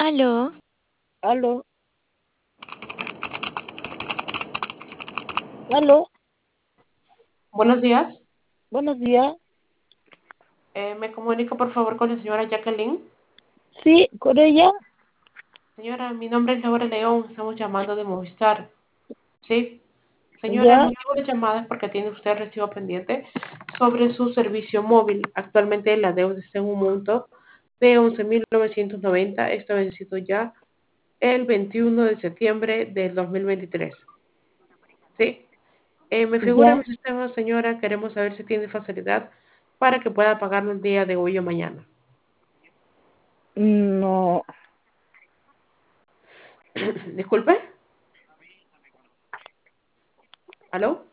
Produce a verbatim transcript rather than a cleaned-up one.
Aló, Aló, aló, Buenos días. buenos días. Eh, me comunico por favor con la señora Jacqueline. Sí, con ella, Señora, mi nombre es Laura León. Estamos llamando de Movistar. Sí. Señora, el ya. motivo de llamada es porque tiene usted recibo pendiente sobre su servicio móvil. Actualmente la deuda está en un monto de once mil novecientos noventa. Esto ha vencido ya el veintiuno de septiembre del dos mil veintitrés. Sí. Eh, me figura en Ya, mi sistema, señora. Queremos saber si tiene facilidad para que pueda pagarlo el día de hoy o mañana. no, Disculpe. ¿Aló?